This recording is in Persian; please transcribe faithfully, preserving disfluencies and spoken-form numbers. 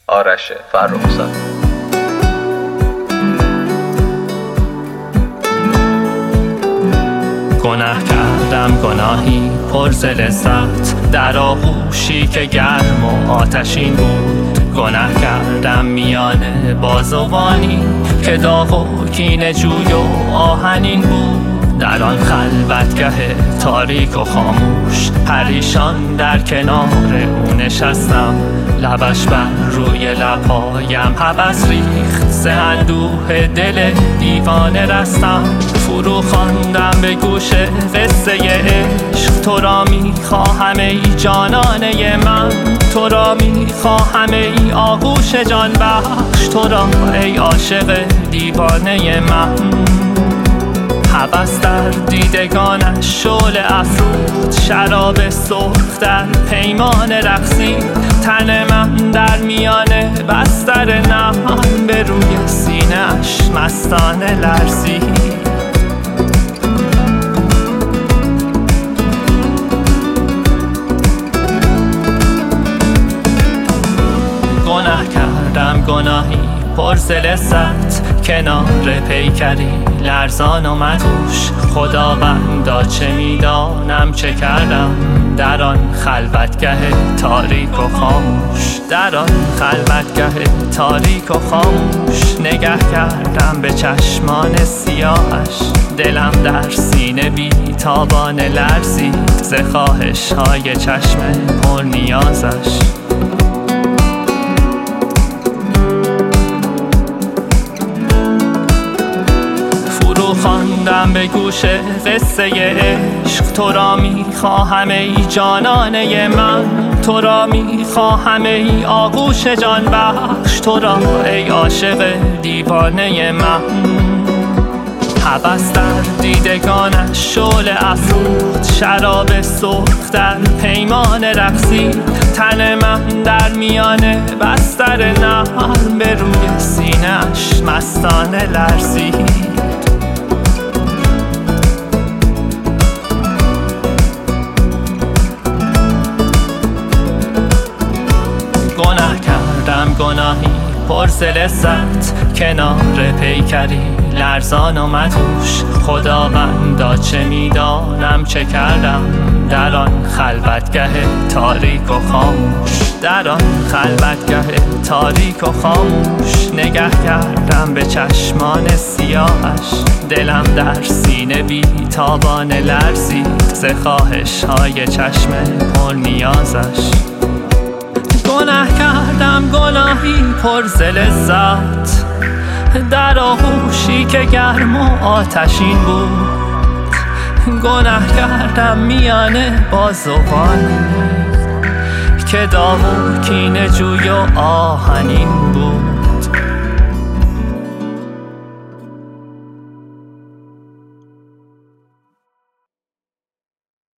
آرش فرخزاد. گناه کردم گناهی پر ز لذت، در آغوشی که گرم و آتشین بود. گناه کردم میان بازوانی که داغ و کینه جوی و آهنین بود. در آن خلوتگه تاریک و خاموش پریشان در کنار او نشستم. لبش بر روی لبهایم هوس ریخت، ز اندوه دل دیوانه رستم. فرو خواندم به گوش قصه عشق، تو را میخواهم ای جانانه من، تو را میخواهم ای آغوش جان بخش، تو را ای عاشق دیوانه من. هوس در دیدگانش شعله افروخت، شراب سرخ در پیمان رقصی. تن من در میان بستر نهان، به روی سینه‌اش مستانه لرزید. گناه کردم گناهی پر ز لذت، کنار پیکری لرزان و مدهوش. خداوندا چه میدانم چه کردم در آن خلوتگه تاریک و خاموش، در آن خلوتگه تاریک و خاموش. نگه کردم به چشمان سیاهش، دلم در سینه بی تابانه لرزید، ز خواهش های چشم پر نیازش. خواندم به گوش قصه عشق، تو را میخواهم ای جانانه من، تو را میخواهم ای آغوش جان بخش، تو را ای عاشق دیوانه من. هوس در دیدگانش شعله افروخت، شراب سرخ در پیمان رقصی. تن من در میان بستر نهان، به روی سینه‌اش مستانه لرزید. گناه کردم گناهی پر ز لذت، کنار پیکری لرزان و مدهوش. خداوندا چه میدانم چه کردم در آن خلوتگه تاریک و خاموش، در آن خلوتگه تاریک و خاموش. نگه کردم به چشمان سیاهش، دلم در سینه بی تابانه لرزید، ز خواهش های چشم پر نیازش. گناه کردم گناهی پر ز لذت، در آغوشی که گرم و آتشین بود. گناه کردم میان بازوانی که داغ و کینه جوی و آهنین بود.